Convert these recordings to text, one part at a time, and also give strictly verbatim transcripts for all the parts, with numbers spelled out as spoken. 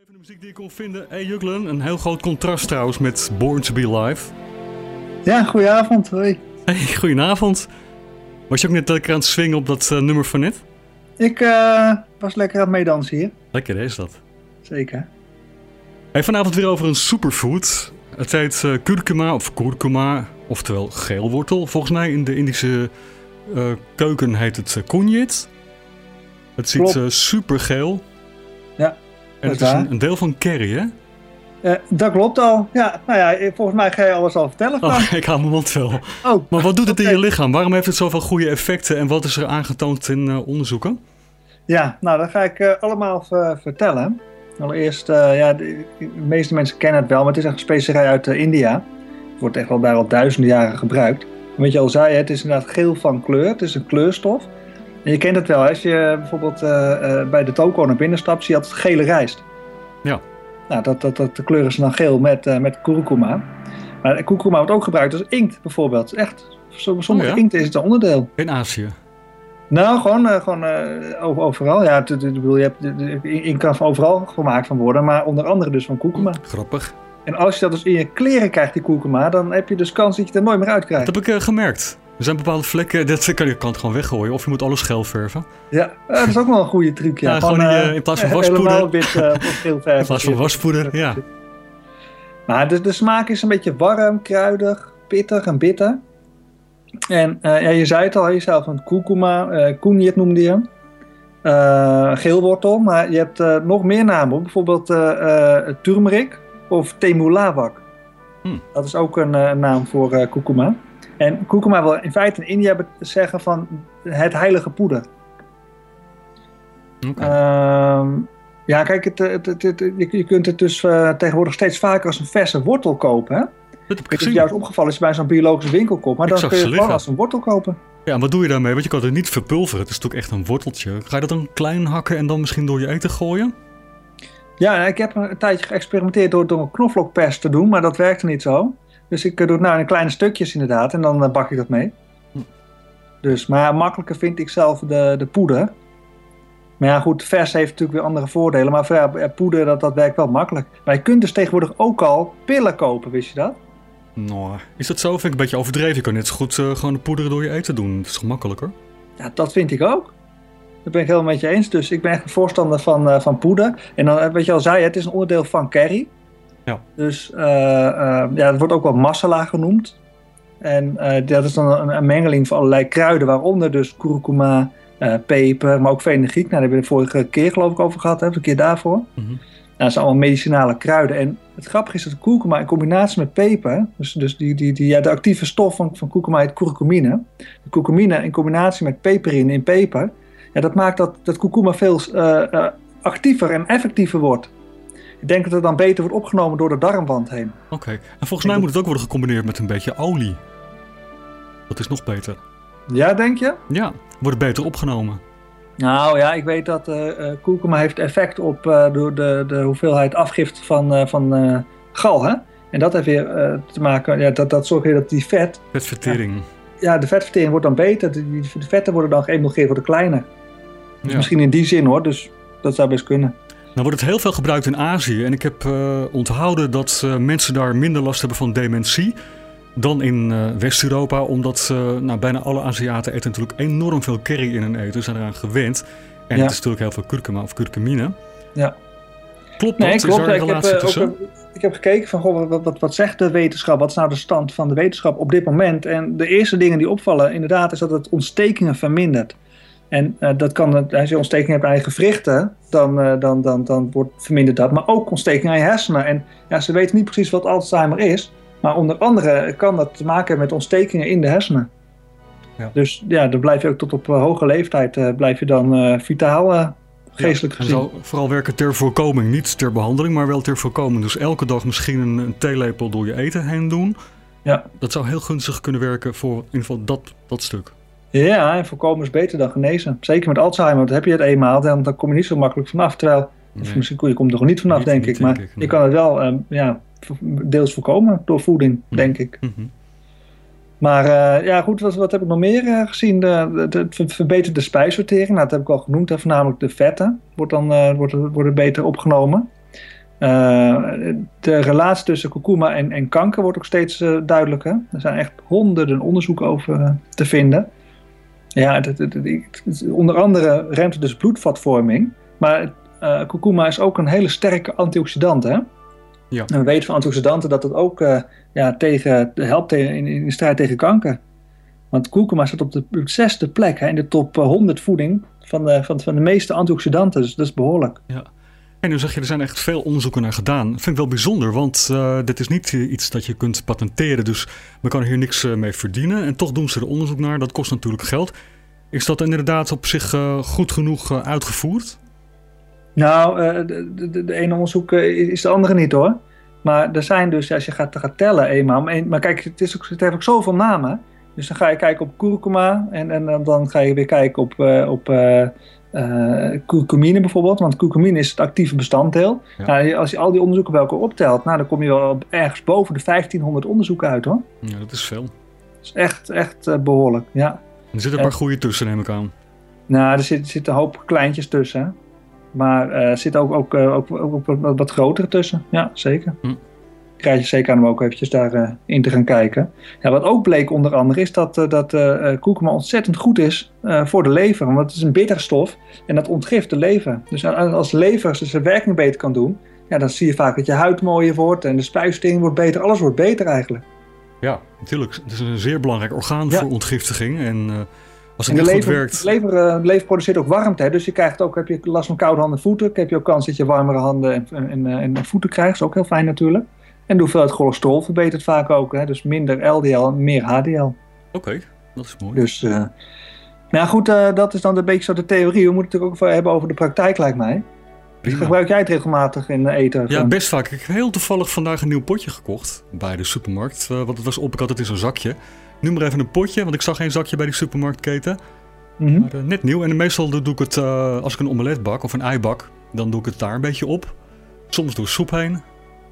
Even de muziek die ik kon vinden. Hey Juglen, een heel groot contrast trouwens met Born to Be Live. Ja, goedenavond. Hoi. Hey, goedenavond. Was je ook net lekker aan het swingen op dat uh, nummer van net? Ik uh, was lekker aan het meedansen hier. Lekker is dat. Zeker. Hey, vanavond weer over een superfood. Het heet uh, kurkuma of kurkuma, oftewel geelwortel. Volgens mij in de Indische uh, keuken heet het uh, kunyit. Het ziet uh, super geel. Ja. En het is een, een deel van curry, hè? Uh, dat klopt al. Ja, nou ja, volgens mij ga je alles al vertellen. Oh, ik hou mijn mond wel. Oh, maar wat doet het okay. in je lichaam? Waarom heeft het zoveel goede effecten? En wat is er aangetoond in uh, onderzoeken? Ja, nou dat ga ik uh, allemaal uh, vertellen. Allereerst, uh, ja, de, de meeste mensen kennen het wel, maar het is echt een specerij uit uh, India. Het wordt echt al daar al duizenden jaren gebruikt. En wat je al zei, het is inderdaad geel van kleur. Het is een kleurstof. En je kent het wel, als je bijvoorbeeld uh, uh, bij de toko naar binnen stapt, zie je altijd gele rijst. Ja. Nou, dat, dat, dat, de kleur is dan geel met, uh, met kurkuma. Maar kurkuma wordt ook gebruikt als inkt bijvoorbeeld. Echt, sommige oh ja? inkt is het een onderdeel. In Azië? Nou, gewoon, uh, gewoon uh, overal. Ja, t- t- bedoel, je hebt, de, de, inkt kan van overal gemaakt van worden, maar onder andere dus van kurkuma. Grappig. En als je dat dus in je kleren krijgt, die kurkuma, dan heb je dus kans dat je het er nooit meer uit krijgt. Dat heb ik uh, gemerkt. Er zijn bepaalde vlekken, dat kan je kan het gewoon weggooien. Of je moet alles geel verven. Ja, dat is ook wel een goede truc. Ja, ja gewoon uh, in, in plaats van waspoeder. Wit, uh, geel verven. In plaats van waspoeder, ja. Maar de, de smaak is een beetje warm, kruidig, pittig en bitter. En uh, ja, je zei het al, jezelf, een kurkuma, uh, kunyit noemde je hem. Uh, geelwortel, maar je hebt uh, nog meer namen. Bijvoorbeeld uh, uh, turmeric of temulawak. Hmm. Dat is ook een uh, naam voor uh, kurkuma. En kurkuma wil in feite in India zeggen van het heilige poeder. Okay. Uh, ja, kijk, het, het, het, het, je kunt het dus uh, tegenwoordig steeds vaker als een verse wortel kopen. Hè? Dat heb ik het is juist opgevallen als je bij zo'n biologische winkel koopt. Maar ik dan kun je het gewoon liggen. als een wortel kopen. Ja, en wat doe je daarmee? Want je kan het niet verpulveren. Het is natuurlijk echt een worteltje. Ga je dat dan klein hakken en dan misschien door je eten gooien? Ja, ik heb een tijdje geëxperimenteerd door, door een knoflookpers te doen, maar dat werkte niet zo. Dus ik doe het nou in kleine stukjes inderdaad en dan uh, bak ik dat mee. Hm. Dus, maar makkelijker vind ik zelf de, de poeder. Maar ja goed, vers heeft natuurlijk weer andere voordelen. Maar voor ja, poeder, dat, dat werkt wel makkelijk. Maar je kunt dus tegenwoordig ook al pillen kopen, wist je dat? Nou, is dat zo? Vind ik een beetje overdreven. Je kan net zo goed uh, gewoon de poeder door je eten doen. Het is gemakkelijker. Ja, dat vind ik ook. Dat ben ik helemaal met je eens. Dus ik ben echt een voorstander van, uh, van poeder. En dan, wat je al zei, het is een onderdeel van curry. Ja. Dus uh, uh, ja, het wordt ook wel masala genoemd. En uh, dat is dan een, een mengeling van allerlei kruiden, waaronder dus kurkuma, uh, peper, maar ook fenugreek. Nou, daar hebben we de vorige keer geloof ik over gehad, hè, een keer daarvoor. Mm-hmm. Nou, dat zijn allemaal medicinale kruiden. En het grappige is dat de kurkuma in combinatie met peper, dus, dus die, die, die, ja, de actieve stof van, van kurkuma heet curcumine. De curcumine in combinatie met peperine in peper, ja, dat maakt dat, dat kurkuma veel uh, uh, actiever en effectiever wordt. Ik denk dat het dan beter wordt opgenomen door de darmwand heen. Oké, okay. En volgens mij moet het ook worden gecombineerd met een beetje olie. Dat is nog beter. Ja, denk je? Ja, wordt beter opgenomen. Nou ja, ik weet dat uh, kurkuma heeft effect op uh, de, de, de hoeveelheid afgift van, uh, van uh, gal. Hè? En dat heeft weer uh, te maken, ja, dat, dat zorgt weer dat die vet... Vetvertering. Ja, ja, de vetvertering wordt dan beter. De, de vetten worden dan geëmulgeerd, worden kleiner. Dus ja. Misschien in die zin hoor, dus dat zou best kunnen. Nou wordt het heel veel gebruikt in Azië en ik heb uh, onthouden dat uh, mensen daar minder last hebben van dementie dan in uh, West-Europa, omdat uh, nou, bijna alle Aziaten eten natuurlijk enorm veel curry in hun eten, zijn eraan gewend. En ja. Het is natuurlijk heel veel kurkuma of curcumine. Ja. Klopt dat? Nee, is klopt. er een ik, relatie heb, tussen? Ook, ik heb gekeken van goh, wat, wat, wat zegt de wetenschap, wat is nou de stand van de wetenschap op dit moment? En de eerste dingen die opvallen inderdaad is dat het ontstekingen vermindert. En uh, dat kan, als je ontsteking hebt aan je gewrichten, dan, uh, dan, dan, dan wordt verminderd dat. Maar ook ontsteking aan je hersenen. En ja, ze weten niet precies wat Alzheimer is. Maar onder andere kan dat te maken hebben met ontstekingen in de hersenen. Ja. Dus ja, dan blijf je ook tot op uh, hoge leeftijd uh, blijf je dan uh, vitaal uh, geestelijk ja, gezien. En zou vooral werken ter voorkoming, niet ter behandeling, maar wel ter voorkoming. Dus elke dag misschien een, een theelepel door je eten heen doen. Ja. Dat zou heel gunstig kunnen werken voor in ieder geval dat, dat stuk. Ja, en voorkomen is beter dan genezen. Zeker met Alzheimer, want heb je het eenmaal, dan, dan kom je niet zo makkelijk vanaf. Terwijl, nee. misschien je komt er gewoon niet vanaf, niet, denk niet, ik. Maar denk ik, nee. Je kan het wel um, ja, deels voorkomen door voeding, mm. denk ik. Mm-hmm. Maar uh, ja, goed, wat, wat heb ik nog meer uh, gezien? De, de, de verbeterde spijsvertering, nou, dat heb ik al genoemd. Hè, voornamelijk de vetten wordt dan, uh, wordt, worden beter opgenomen. Uh, de relatie tussen kurkuma en, en kanker wordt ook steeds uh, duidelijker. Er zijn echt honderden onderzoeken over uh, te vinden. Ja, het, het, het, het, onder andere remt het dus bloedvatvorming. Maar uh, kurkuma is ook een hele sterke antioxidant, hè? Ja. En we weten van antioxidanten dat het ook uh, ja, tegen, helpt tegen, in, in de strijd tegen kanker. Want kurkuma staat op de, op de zesde plek, hè, in de top honderd voeding van de, van, van de meeste antioxidanten. Dus dat is behoorlijk. Ja. En nu zeg je, er zijn echt veel onderzoeken naar gedaan. Dat vind ik wel bijzonder, want uh, dit is niet iets dat je kunt patenteren. Dus we kunnen hier niks uh, mee verdienen. En toch doen ze er onderzoek naar. Dat kost natuurlijk geld. Is dat inderdaad op zich uh, goed genoeg uh, uitgevoerd? Nou, uh, de, de, de ene onderzoek uh, is de andere niet hoor. Maar er zijn dus, als je gaat, gaat tellen eenmaal. Maar kijk, het, is ook, het heeft ook zoveel namen. Dus dan ga je kijken op kurkuma. En, en dan ga je weer kijken op... Uh, op uh, Uh, curcumine bijvoorbeeld, want curcumine is het actieve bestanddeel. Ja. Nou, als je al die onderzoeken bij elkaar optelt, nou, dan kom je wel ergens boven de vijftienhonderd onderzoeken uit hoor. Ja, dat is veel. Dat is echt, echt uh, behoorlijk, ja. Er zitten een paar goede tussen, neem ik aan. Nou, er zitten zit een hoop kleintjes tussen. Maar er uh, zit ook, ook, uh, ook, ook wat, wat grotere tussen, ja, zeker. Hm. Krijg je zeker aan om ook eventjes daarin uh, in te gaan kijken. Ja, wat ook bleek onder andere is dat, uh, dat uh, kurkuma ontzettend goed is uh, voor de lever. Want het is een bittere stof en dat ontgift de lever. Dus als de lever zijn werking beter kan doen, ja, dan zie je vaak dat je huid mooier wordt en de spijsvertering wordt beter. Alles wordt beter eigenlijk. Ja, natuurlijk. Het is een zeer belangrijk orgaan ja. voor ontgiftiging. En uh, als het en niet lever, goed werkt... De lever, uh, de lever produceert ook warmte. Hè? Dus je krijgt ook, heb je last van koude handen en voeten, heb je ook kans dat je warmere handen en, en, en, en voeten krijgt. Dat is ook heel fijn natuurlijk. En de hoeveelheid cholesterol verbetert vaak ook. Hè? Dus minder L D L en meer H D L. Oké, okay, dat is mooi. Dus, uh, nou goed, uh, dat is dan een beetje zo de theorie. We moeten het ook ook hebben over de praktijk, lijkt mij. Dus gebruik jij het regelmatig in eten? Ja, best vaak. Ik heb heel toevallig vandaag een nieuw potje gekocht bij de supermarkt. Uh, want het was op, ik had het in zo'n zakje. Nu maar even een potje, want ik zag geen zakje bij die supermarktketen. Mm-hmm. Maar, uh, net nieuw. En meestal doe ik het, uh, als ik een omelet bak of een ei bak, dan doe ik het daar een beetje op. Soms door soep heen.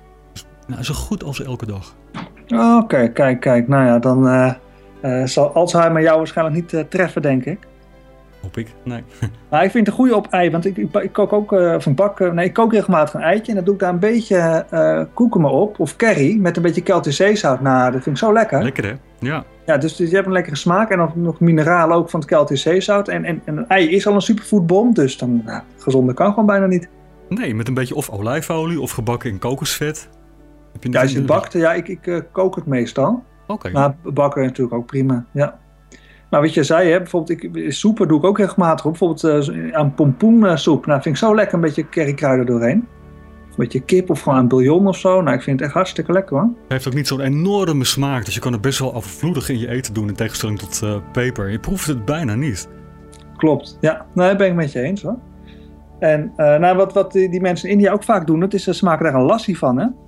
Nou, zo goed als elke dag. Oké, okay, kijk, kijk. Nou ja, dan uh, uh, zal Alzheimer jou waarschijnlijk niet uh, treffen, denk ik. Hoop ik, nee. Maar ik vind het een goede op ei, want ik, ik, ik kook ook, uh, of een bak, uh, nee, ik kook regelmatig een eitje en dan doe ik daar een beetje uh, kurkuma op, of curry, met een beetje Keltische zeezout. Nou, dat vind ik zo lekker. Lekker, hè? Ja. Ja, dus, dus je hebt een lekkere smaak en dan nog mineralen ook van het Keltische zeezout. En, en, en een ei is al een superfoodbom, dus dan, nou, gezonder kan gewoon bijna niet. Nee, met een beetje of olijfolie of gebakken in kokosvet. Ja, als je het bakt, ja, ik, ik uh, kook het meestal. Okay. Maar bakken natuurlijk ook prima, ja. Maar wat je zei, hè, bijvoorbeeld ik, soepen doe ik ook regelmatig op. Bijvoorbeeld uh, aan pompoensoep. Nou, vind ik zo lekker, een beetje currykruiden doorheen. Of een beetje kip of gewoon een bouillon of zo. Nou, ik vind het echt hartstikke lekker hoor. Het heeft ook niet zo'n enorme smaak. Dus je kan het best wel overvloedig in je eten doen in tegenstelling tot uh, peper. Je proeft het bijna niet. Klopt, ja. Nou, dat ben ik met je eens hoor. En uh, nou, wat, wat die, die mensen in India ook vaak doen, dat is, ze maken daar een lassi van, hè.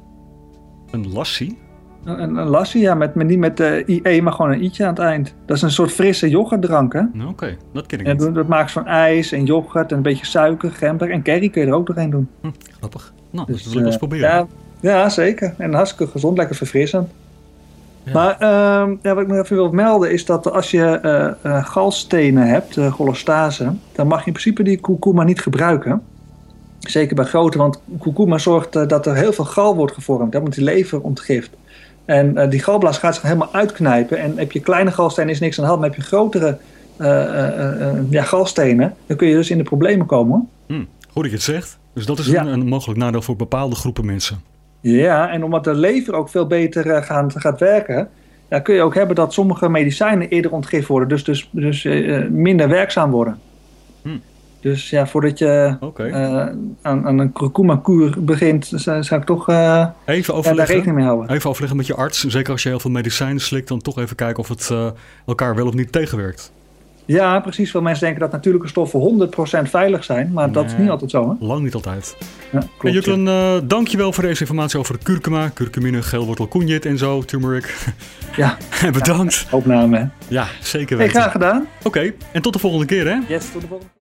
Een lassi? Een, een lassi, ja, met, met, niet met uh, I E, maar gewoon een i'tje aan het eind. Dat is een soort frisse yoghurtdrank, hè. Oké, okay, dat ken ik en niet. Dat, dat maakt van ijs en yoghurt en een beetje suiker, gember en curry kun je er ook doorheen doen. Hm, grappig. Nou, dus, dat wil ik eens proberen. Ja, ja, zeker. En hartstikke gezond, lekker verfrissend. Ja. Maar uh, ja, wat ik nog even wil melden is dat als je uh, uh, galstenen hebt, uh, cholestase, dan mag je in principe die kurkuma niet gebruiken. Zeker bij grote, want kurkuma zorgt uh, dat er heel veel gal wordt gevormd, hè, want die lever ontgift. En uh, die galblaas gaat zich helemaal uitknijpen. En heb je kleine galstenen is niks aan de hand, maar heb je grotere uh, uh, uh, ja, galstenen, dan kun je dus in de problemen komen. Hmm, goed dat je het zegt. Dus dat is ja. een, een mogelijk nadeel voor bepaalde groepen mensen. Ja, en omdat de lever ook veel beter uh, gaan, gaat werken, ja, kun je ook hebben dat sommige medicijnen eerder ontgift worden, dus, dus, dus uh, minder werkzaam worden. Hmm. Dus ja, voordat je okay. uh, aan, aan een kurkuma-kuur begint, zou ik toch uh, even overleggen, daar rekening mee houden. Even overleggen met je arts. Zeker als je heel veel medicijnen slikt, dan toch even kijken of het uh, elkaar wel of niet tegenwerkt. Ja, precies. Veel mensen denken dat natuurlijke stoffen honderd procent veilig zijn, maar nee, dat is niet altijd zo. Hè? Lang niet altijd. Ja, hey, Juklen, uh, dankjewel voor deze informatie over de kurkuma, curcumine, geelwortel, cognit en zo, turmeric. Ja. Bedankt. Ja, opname, hè? Ja, zeker weten. Hey, graag gedaan. Oké, okay, en tot de volgende keer, hè? Yes, tot de volgende keer.